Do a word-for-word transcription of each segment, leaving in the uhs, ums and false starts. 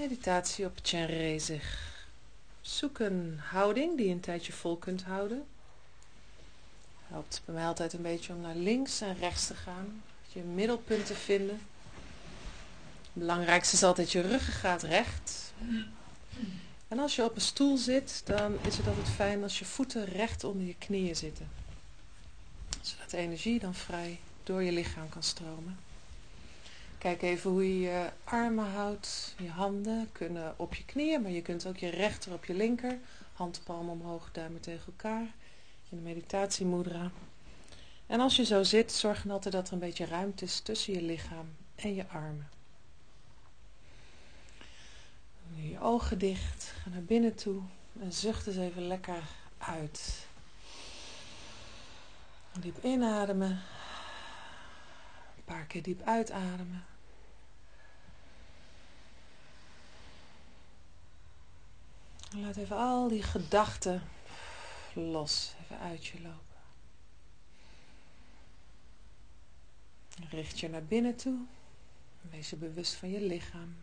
Meditatie op Chenrezig. Zoek een houding die je een tijdje vol kunt houden. Helpt bij mij altijd een beetje om naar links en rechts te gaan. Je middelpunt te vinden. Het belangrijkste is altijd je ruggengraat recht. En als je op een stoel zit, dan is het altijd fijn als je voeten recht onder je knieën zitten. Zodat de energie dan vrij door je lichaam kan stromen. Kijk even hoe je je armen houdt. Je handen kunnen op je knieën, maar je kunt ook je rechter op je linker. Handpalm omhoog, duimen tegen elkaar. In de meditatie mudra. En als je zo zit, zorg dan altijd dat er een beetje ruimte is tussen je lichaam en je armen. Nu je ogen dicht, ga naar binnen toe en zucht eens even lekker uit. Diep inademen. Een paar keer diep uitademen. En laat even al die gedachten los, even uit je lopen. Richt je naar binnen toe. Wees je bewust van je lichaam.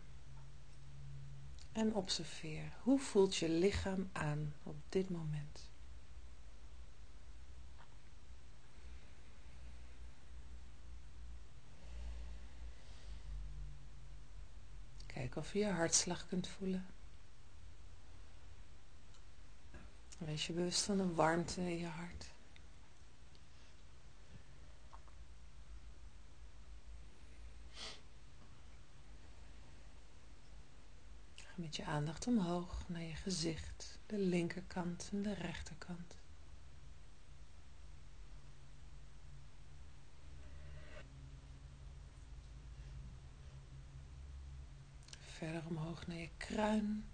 En observeer, hoe voelt je lichaam aan op dit moment? Kijk of je je hartslag kunt voelen. Wees je bewust van de warmte in je hart. Ga met je aandacht omhoog naar je gezicht, de linkerkant en de rechterkant. Verder omhoog naar je kruin.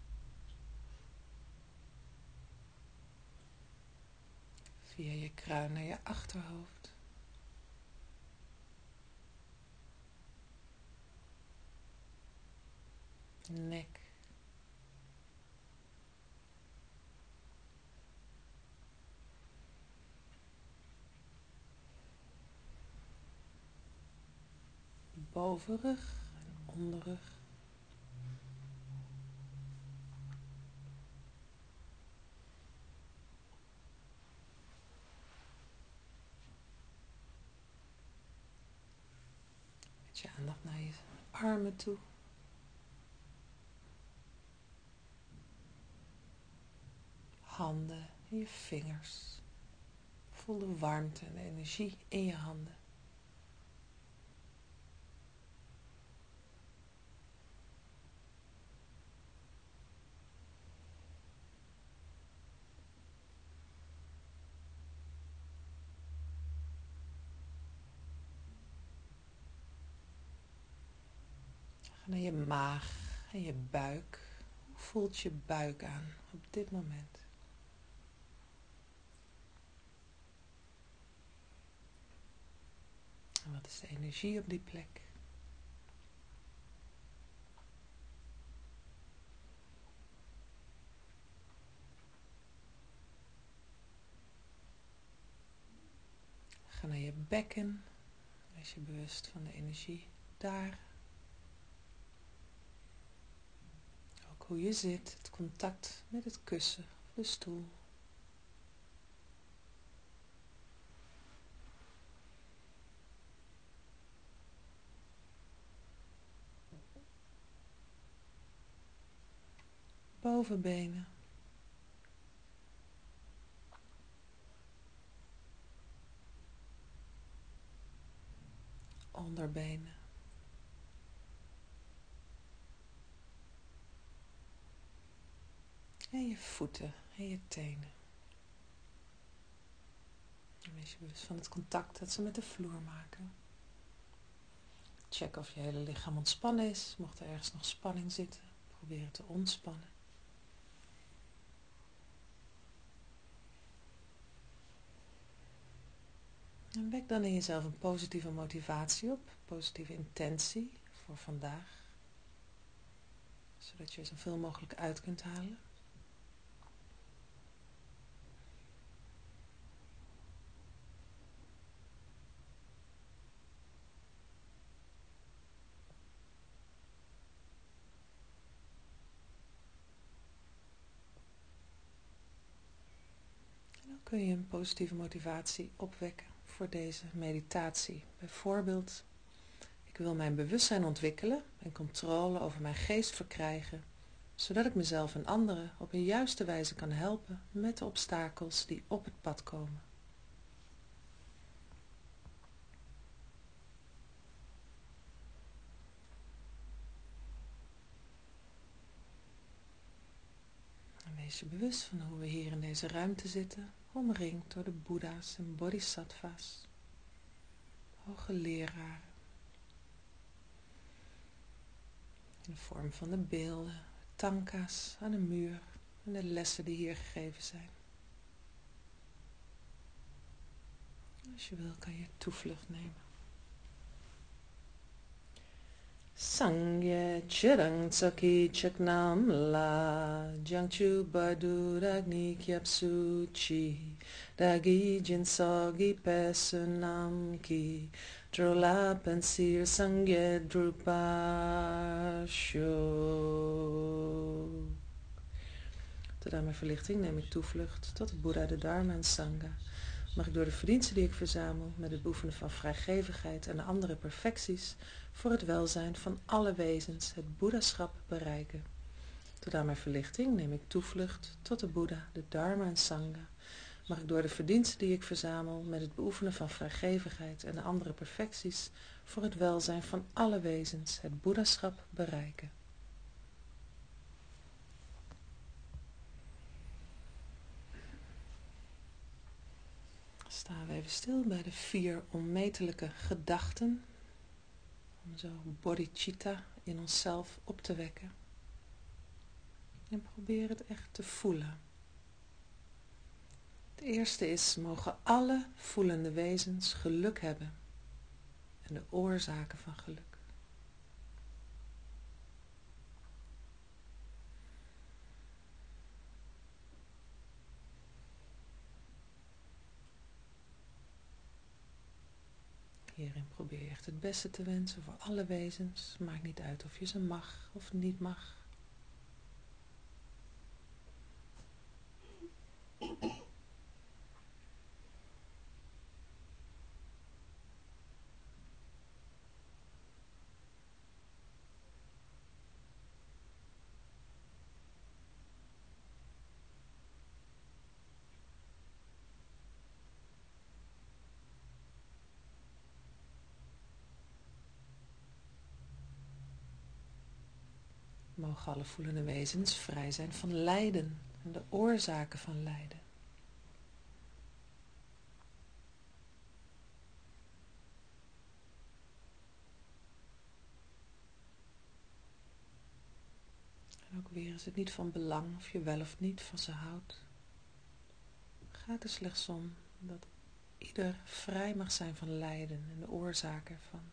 Via je kruin naar je achterhoofd. Nek. Bovenrug en onderrug. Met je aandacht naar je armen toe. Handen en je vingers. Voel de warmte en de energie in je handen. Ga naar je maag en je buik. Hoe voelt je buik aan op dit moment? En wat is de energie op die plek? Ga naar je bekken. Wees je bewust van de energie daar. Ook hoe je zit, het contact met het kussen of de stoel. Bovenbenen. Onderbenen. En je voeten en je tenen. En wees je bewust van het contact dat ze met de vloer maken. Check of je hele lichaam ontspannen is. Mocht er ergens nog spanning zitten, probeer het te ontspannen. En wek dan in jezelf een positieve motivatie op, positieve intentie voor vandaag. Zodat je er zoveel mogelijk uit kunt halen. kun je een positieve motivatie opwekken voor deze meditatie. Bijvoorbeeld, ik wil mijn bewustzijn ontwikkelen en controle over mijn geest verkrijgen, zodat ik mezelf en anderen op een juiste wijze kan helpen met de obstakels die op het pad komen. En wees je bewust van hoe we hier in deze ruimte zitten, omringd door de boeddha's en bodhisattva's, hoge leraren, in de vorm van de beelden, tanka's aan de muur en de lessen die hier gegeven zijn. Als je wil kan je toevlucht nemen. Sangye chirang tsaki chaknam la jangchu badu ragni kyapsu chi dagi jinsogi pesunam ki drola pensir sangye drupa sho. Tot aan mijn verlichting neem ik toevlucht tot de Boeddha, de Dharma en Sangha. Mag ik door de verdiensten die ik verzamel met het beoefenen van vrijgevigheid en de andere perfecties voor het welzijn van alle wezens het boeddhaschap bereiken. Tot aan mijn verlichting neem ik toevlucht tot de Boeddha, de Dharma en Sangha. Mag ik door de verdiensten die ik verzamel met het beoefenen van vrijgevigheid en de andere perfecties voor het welzijn van alle wezens het boeddhaschap bereiken. Staan we even stil bij de vier onmetelijke gedachten, om zo bodhicitta in onszelf op te wekken. En probeer het echt te voelen. Het eerste is, mogen alle voelende wezens geluk hebben en de oorzaken van geluk. Hierin probeer je echt het beste te wensen voor alle wezens. Maakt niet uit of je ze mag of niet mag. Mogen alle voelende wezens vrij zijn van lijden en de oorzaken van lijden. En ook weer is het niet van belang of je wel of niet van ze houdt. Het gaat er slechts om dat ieder vrij mag zijn van lijden en de oorzaken ervan.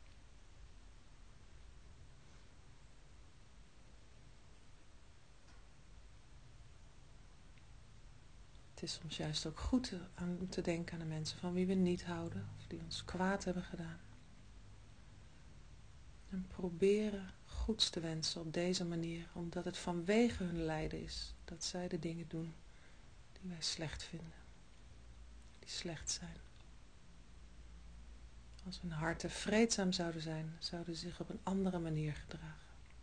Het is soms juist ook goed om te denken aan de mensen van wie we niet houden of die ons kwaad hebben gedaan. En proberen goeds te wensen op deze manier, omdat het vanwege hun lijden is dat zij de dingen doen die wij slecht vinden, die slecht zijn. Als hun harten vreedzaam zouden zijn, zouden ze zich op een andere manier gedragen.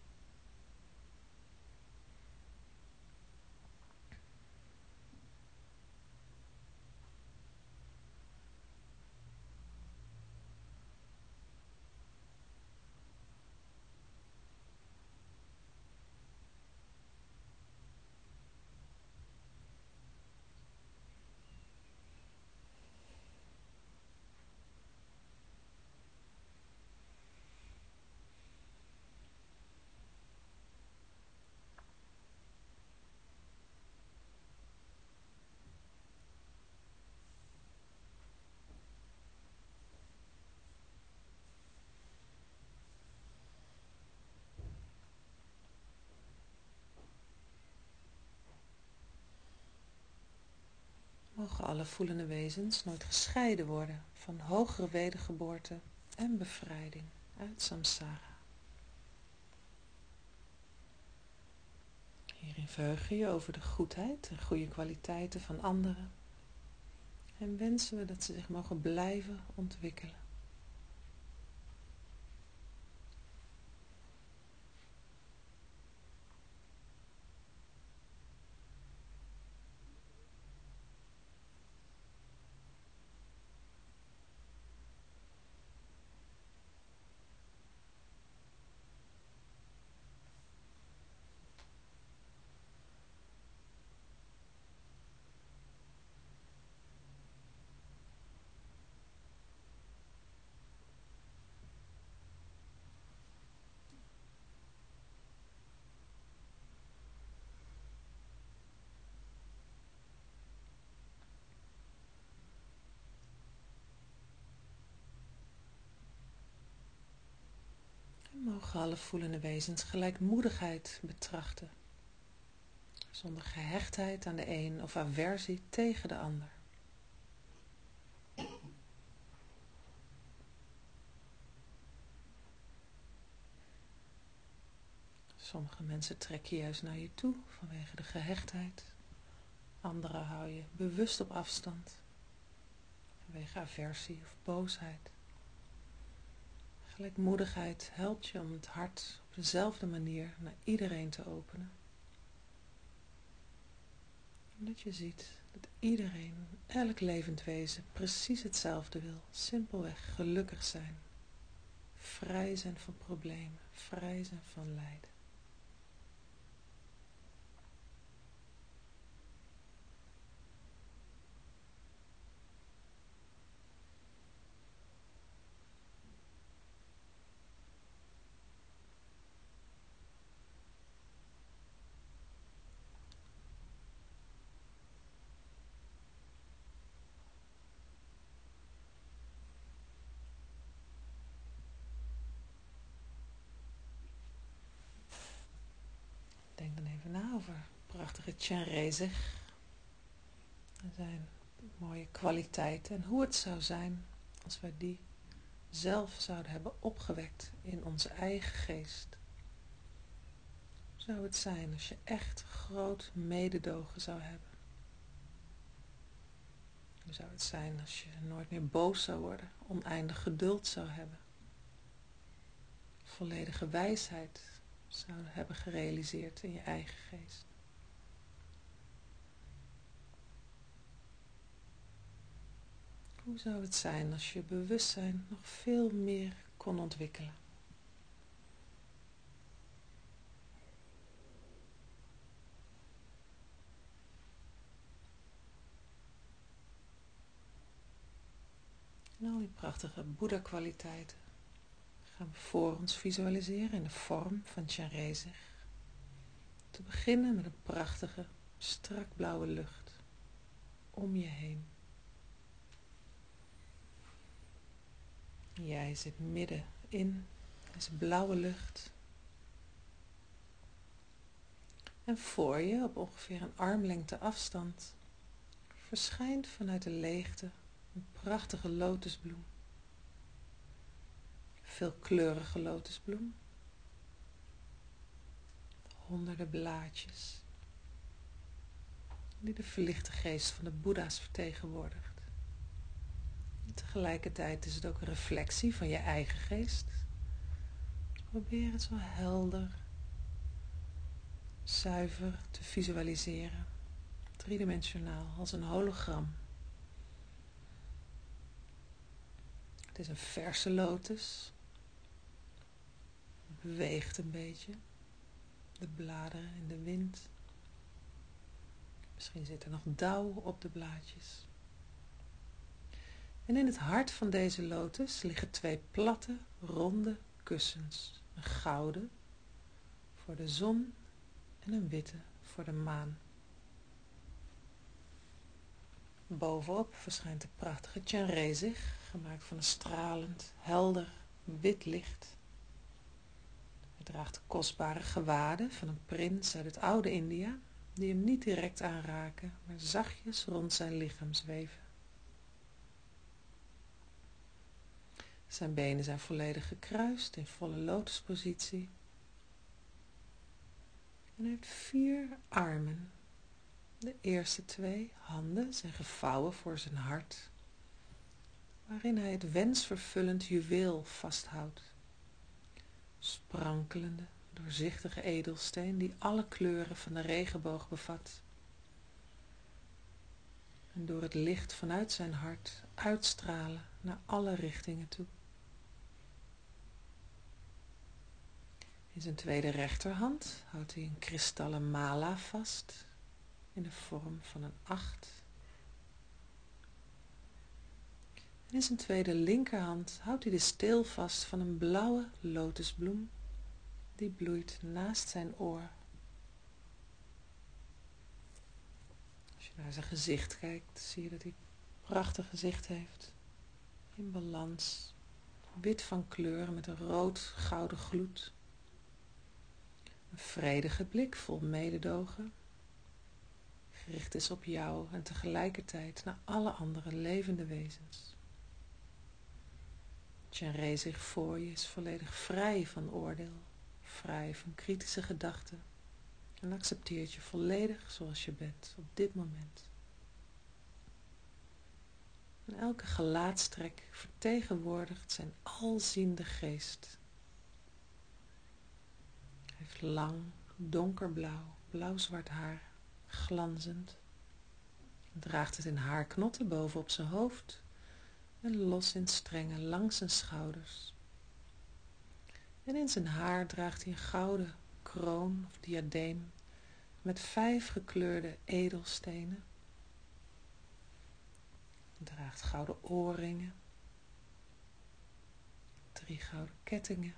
Mogen alle voelende wezens nooit gescheiden worden van hogere wedergeboorte en bevrijding uit samsara. Hierin verheug je je over de goedheid en goede kwaliteiten van anderen En wensen we dat ze zich mogen blijven ontwikkelen. We mogen alle voelende wezens gelijkmoedigheid betrachten, zonder gehechtheid aan de een of aversie tegen de ander. Sommige mensen trek je juist naar je toe vanwege de gehechtheid. Anderen hou je bewust op afstand vanwege aversie of boosheid. Gelijkmoedigheid helpt je om het hart op dezelfde manier naar iedereen te openen. Omdat je ziet dat iedereen, elk levend wezen, precies hetzelfde wil. Simpelweg gelukkig zijn. Vrij zijn van problemen. Vrij zijn van lijden. Denk dan even na over prachtige Chenrezig. Er zijn mooie kwaliteiten en hoe het zou zijn als wij die zelf zouden hebben opgewekt in onze eigen geest. Hoe zou het zijn als je echt groot mededogen zou hebben? Hoe zou het zijn als je nooit meer boos zou worden, oneindig geduld zou hebben, volledige wijsheid zou hebben gerealiseerd in je eigen geest? Hoe zou het zijn als je bewustzijn nog veel meer kon ontwikkelen? En al die prachtige Boeddha-kwaliteiten gaan we voor ons visualiseren in de vorm van Chenrezig. Te beginnen met een prachtige, strak blauwe lucht om je heen. Jij zit midden in deze blauwe lucht. En voor je, op ongeveer een armlengte afstand, verschijnt vanuit de leegte een prachtige lotusbloem. Veelkleurige lotusbloem. Honderden blaadjes. Die de verlichte geest van de Boeddha's vertegenwoordigt. En tegelijkertijd is het ook een reflectie van je eigen geest. Probeer het zo helder, zuiver te visualiseren. Driedimensionaal, als een hologram. Het is een verse lotus. Het beweegt een beetje. De bladeren in de wind. Misschien zit er nog dauw op de blaadjes. En in het hart van deze lotus liggen twee platte, ronde kussens. Een gouden voor de zon en een witte voor de maan. Bovenop verschijnt de prachtige Chenrezig, gemaakt van een stralend, helder, wit licht. Hij draagt de kostbare gewaden van een prins uit het oude India, die hem niet direct aanraken, maar zachtjes rond zijn lichaam zweven. Zijn benen zijn volledig gekruist in volle lotuspositie. En hij heeft vier armen De eerste twee handen zijn gevouwen voor zijn hart, waarin hij het wensvervullend juweel vasthoudt. Sprankelende, doorzichtige edelsteen die alle kleuren van de regenboog bevat. En door het licht vanuit zijn hart uitstralen naar alle richtingen toe. In zijn tweede rechterhand houdt hij een kristallen mala vast in de vorm van een acht. En in zijn tweede linkerhand houdt hij de steel vast van een blauwe lotusbloem die bloeit naast zijn oor. Als je naar zijn gezicht kijkt, zie je dat hij een prachtig gezicht heeft. In balans, wit van kleur met een rood-gouden gloed. Een vredige blik vol mededogen, gericht is op jou en tegelijkertijd naar alle andere levende wezens. Chenrezig zich voor je is volledig vrij van oordeel, vrij van kritische gedachten en accepteert je volledig zoals je bent op dit moment. En elke gelaatstrek vertegenwoordigt zijn alziende geest. Hij heeft lang, donkerblauw, blauw-zwart haar, glanzend. Hij draagt het in haarknotten boven op zijn hoofd en los in strengen langs zijn schouders. En in zijn haar draagt hij een gouden kroon of diadeem met vijf gekleurde edelstenen. Hij draagt gouden oorringen, drie gouden kettingen,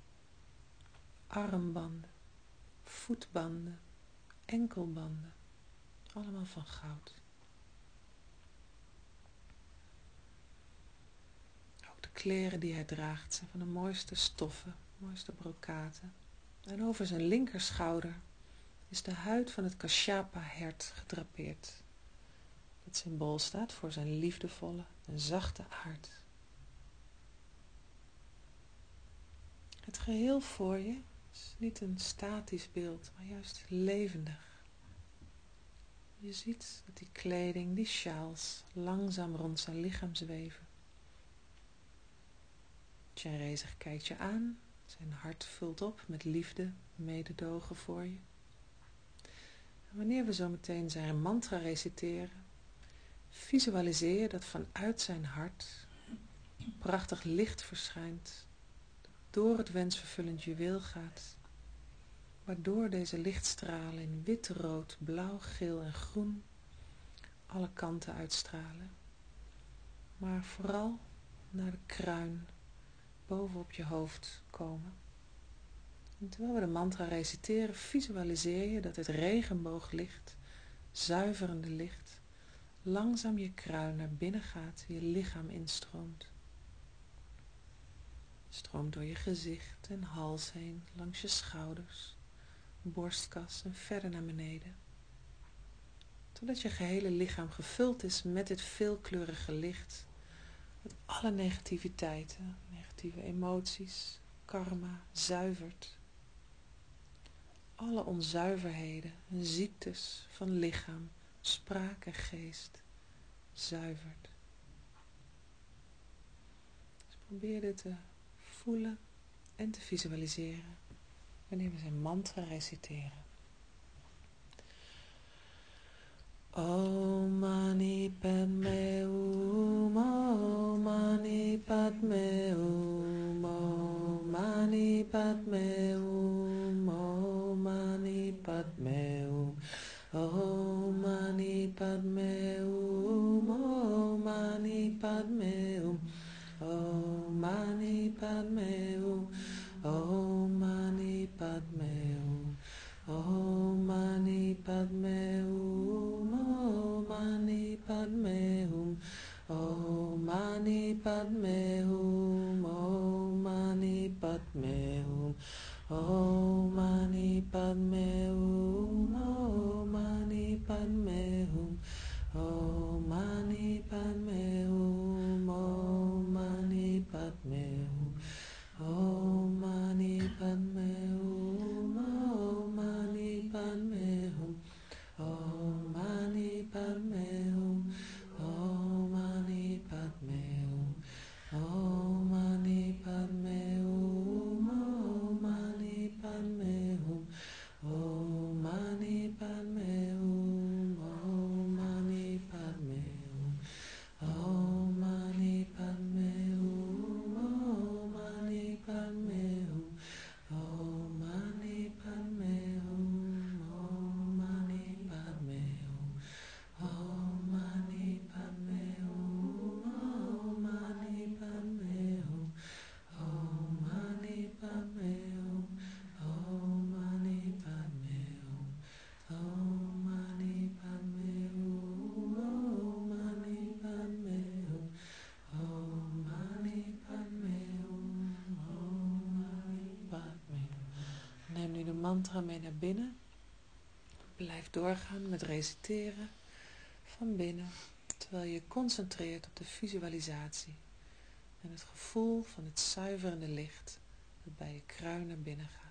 armbanden, voetbanden, enkelbanden, allemaal van goud. Ook de kleren die hij draagt zijn van de mooiste stoffen, mooiste brokaten. En over zijn linkerschouder is de huid van het Kashyapa-hert gedrapeerd. Dat symbool staat voor zijn liefdevolle en zachte aard. Het geheel voor je is niet een statisch beeld, maar juist levendig. Je ziet dat die kleding, die sjaals, langzaam rond zijn lichaam zweven. Chenrezig kijkt je aan, zijn hart vult op met liefde, mededogen voor je. En wanneer we zo meteen zijn mantra reciteren, visualiseer je dat vanuit zijn hart prachtig licht verschijnt, door het wensvervullend juweel gaat, waardoor deze lichtstralen in wit, rood, blauw, geel en groen alle kanten uitstralen, maar vooral naar de kruin bovenop je hoofd komen. En terwijl we de mantra reciteren, visualiseer je dat het regenbooglicht, zuiverende licht, langzaam je kruin naar binnen gaat, je lichaam instroomt. Stroomt door je gezicht en hals heen, langs je schouders, borstkas en verder naar beneden. Totdat je gehele lichaam gevuld is met dit veelkleurige licht, dat alle negativiteiten, negatieve emoties, karma zuivert. Alle onzuiverheden en ziektes van lichaam, spraak en geest zuivert. Dus probeer dit te voelen en te visualiseren wanneer we zijn mantra reciteren. Om Mani Padme Hum, Om Mani Padme Hum, Om Mani Padme Hum, Om Mani Padme Hum, Om Mani Padme Hum, Om Mani Padme Hum, Om Mani Padme Hum, Om Mani Padme Hum, Om Mani Padme Hum, Om Mani Padme Hum, Om Mani Padme Hum, Om Mani Padme Hum, Om Mani Padme Hum, Om Mani Padme Hum, Om Mani Padme Hum, Om Mani Padme Hum, Om Mani Padme Hum, Om Mani mantra mee naar binnen. Blijf doorgaan met reciteren van binnen, terwijl je je concentreert op de visualisatie en het gevoel van het zuiverende licht dat bij je kruin naar binnen gaat.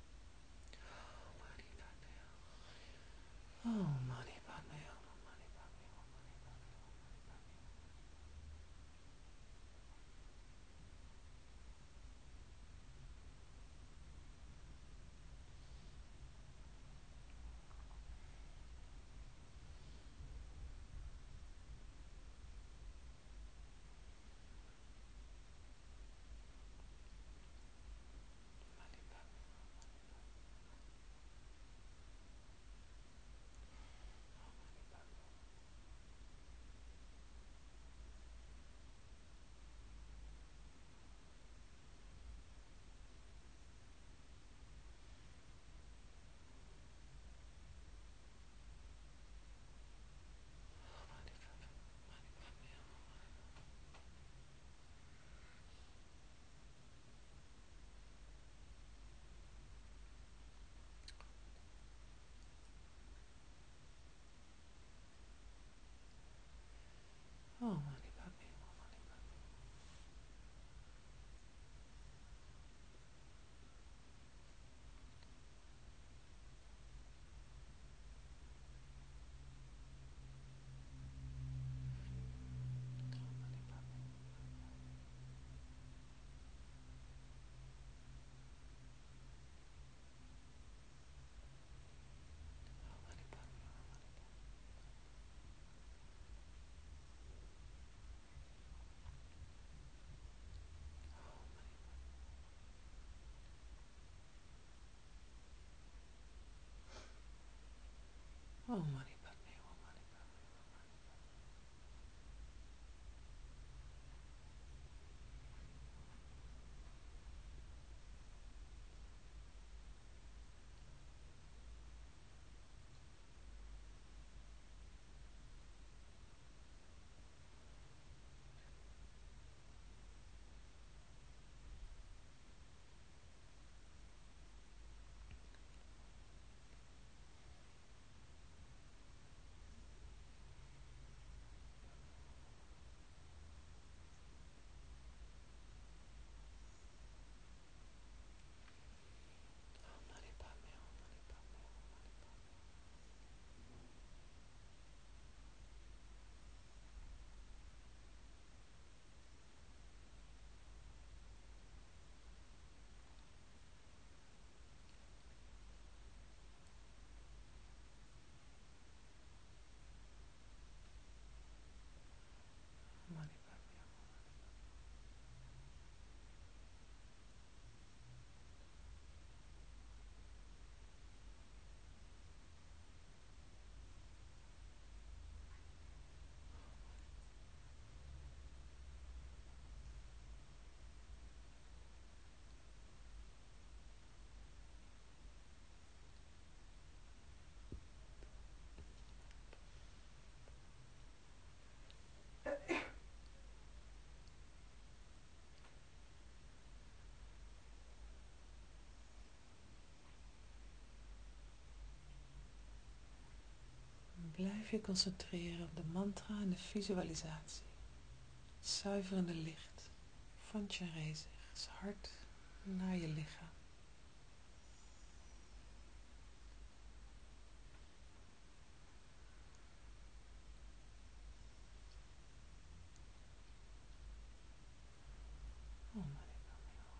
Oh, Mani Padme Hum, Mani Padme Hum, Mani Padme Hum, Mani Padme Hum. Oh, Mani Padme Hum, Mani Padme Hum. Oh, Mani Padme Hum, Mani Padme Hum, Mani Padme Hum, Mani Padme Hum, Mani Padme Hum, Mani Padme Hum, Mani Padme Hum. Blijf je concentreren op de mantra en de visualisatie. Het zuiverende licht van Tjanreze's hart naar je lichaam. Oh, Mani Padme Hum.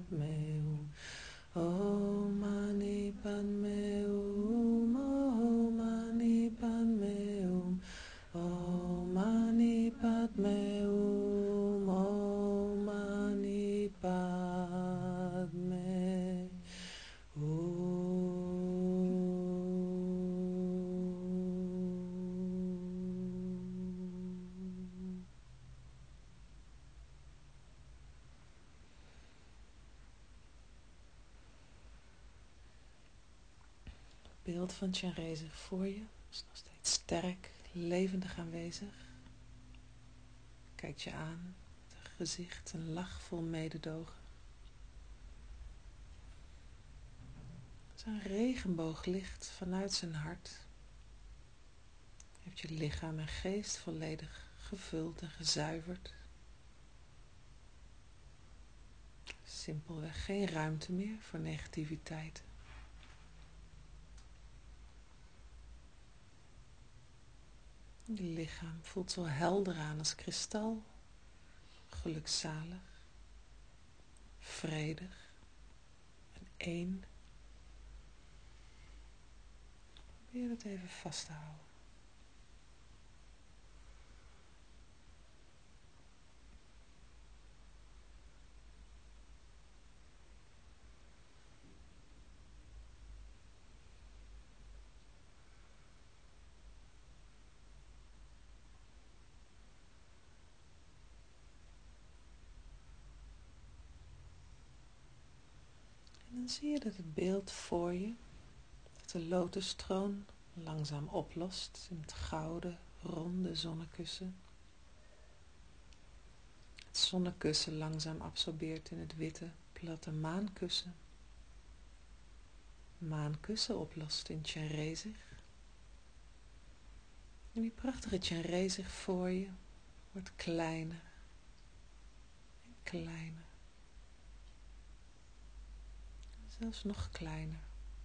Padme Hum. Om Mani Padme Hum. Om Mani Padme Hum. Om Mani Padme Hum. Om Mani Padme Hum. Beeld van Chenrezig voor je is nog steeds sterk, levendig aanwezig. Kijkt je aan met een gezicht, een lach vol mededogen. Zijn regenbooglicht vanuit zijn hart heeft je lichaam en geest volledig gevuld en gezuiverd. Simpelweg geen ruimte meer voor negativiteit. Je lichaam voelt zo helder aan als kristal, gelukzalig, vredig en één. Probeer het even vast te houden. En dan zie je dat het beeld voor je, dat de lotustroon langzaam oplost in het gouden, ronde zonnekussen. Het zonnekussen langzaam absorbeert in het witte, platte maankussen. Maankussen oplost in Chenrezig. En die prachtige Chenrezig voor je wordt kleiner en kleiner. Zelfs nog kleiner.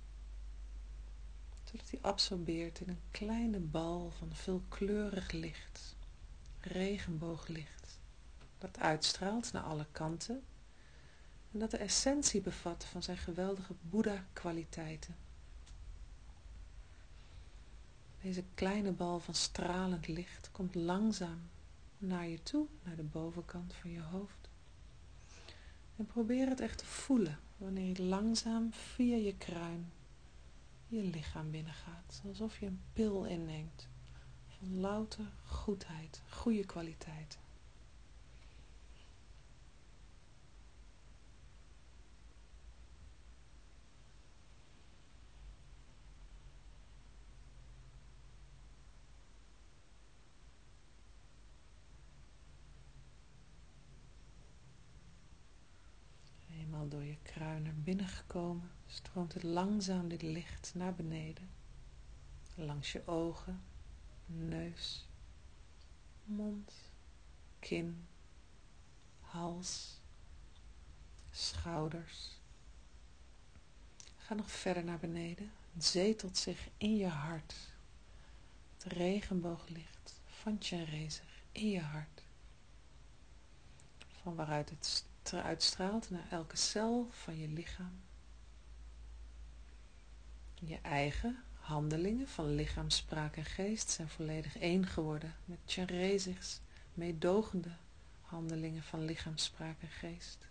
Zodat hij absorbeert in een kleine bal van veelkleurig licht. Regenbooglicht. Dat uitstraalt naar alle kanten. En dat de essentie bevat van zijn geweldige Boeddha-kwaliteiten. Deze kleine bal van stralend licht komt langzaam naar je toe, naar de bovenkant van je hoofd. En probeer het echt te voelen wanneer je langzaam via je kruin je lichaam binnengaat. Alsof je een pil inneemt van louter goedheid, goede kwaliteiten. Eenmaal door je kruin naar binnen gekomen, stroomt het langzaam dit licht naar beneden. Langs je ogen, neus, mond, kin, hals, schouders. Ga nog verder naar beneden. Het zetelt zich in je hart. Het regenbooglicht van Chenrezig in je hart. Van waaruit het uitstraalt naar elke cel van je lichaam. Je eigen handelingen van lichaam, spraak en geest zijn volledig één geworden met Chenrezigs meedogende handelingen van lichaam, spraak en geest.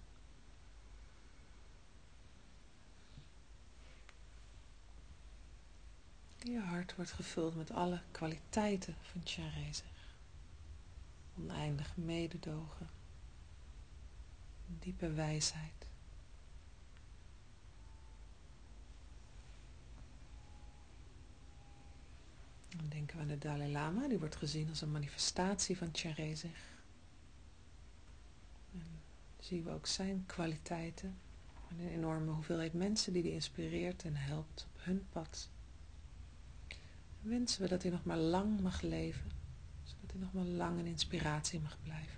Je hart wordt gevuld met alle kwaliteiten van Chenrezig. Oneindig mededogen, diepe wijsheid. Dan denken we aan de Dalai Lama, die wordt gezien als een manifestatie van Chenrezig. En zien we ook zijn kwaliteiten en een enorme hoeveelheid mensen die hij inspireert en helpt op hun pad. En wensen we dat hij nog maar lang mag leven, zodat hij nog maar lang een inspiratie mag blijven.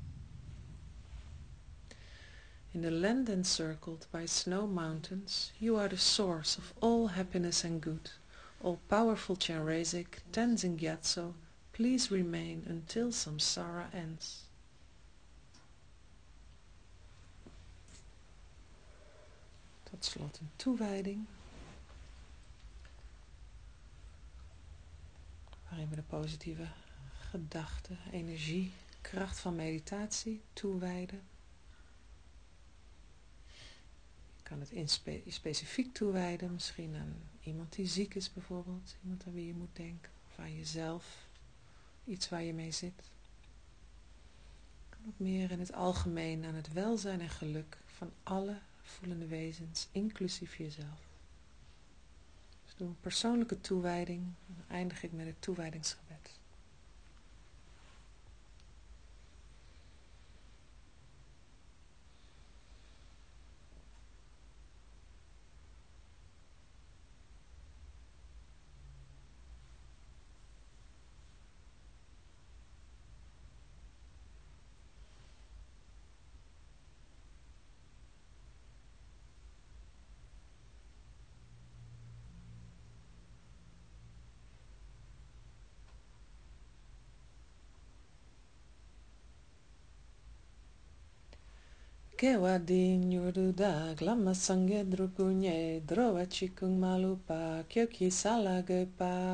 In the land encircled by snow mountains, you are the source of all happiness and good. All-powerful Chenrezig, Tenzin Gyatso, please remain until samsara ends. Tot slot een toewijding, waarin we de positieve gedachten, energie, kracht van meditatie toewijden. Je kan het in spe- specifiek toewijden, misschien aan iemand die ziek is bijvoorbeeld, iemand aan wie je moet denken, of aan jezelf, iets waar je mee zit. Ook meer in het algemeen aan het welzijn en geluk van alle voelende wezens, inclusief jezelf. Dus doe een persoonlijke toewijding en dan eindig ik met het toewijdingsgebed. Kewa din yurduda glama sange drupunye drowa chikung malupa kyoki salage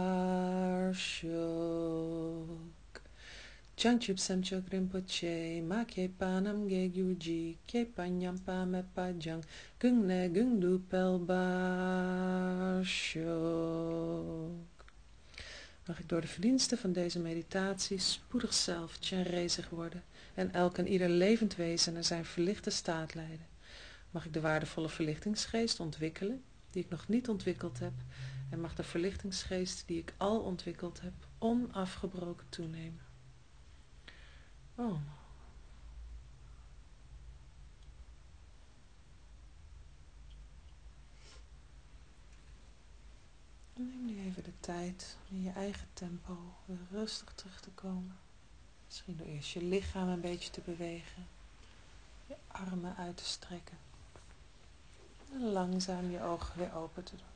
parshok Changchup samchok rinpoche ma kepanam ge gyuji kepanyampa mepajang gungne gungdu pelbashok. Mag ik door de verdiensten van deze meditatie spoedig zelf tjenrezig worden en elk en ieder levend wezen naar zijn verlichte staat leiden. Mag ik de waardevolle verlichtingsgeest ontwikkelen, die ik nog niet ontwikkeld heb, en mag de verlichtingsgeest die ik al ontwikkeld heb, onafgebroken toenemen. Oh. Neem nu even de tijd om in je eigen tempo weer rustig terug te komen. Misschien door eerst je lichaam een beetje te bewegen, je armen uit te strekken en langzaam je ogen weer open te doen.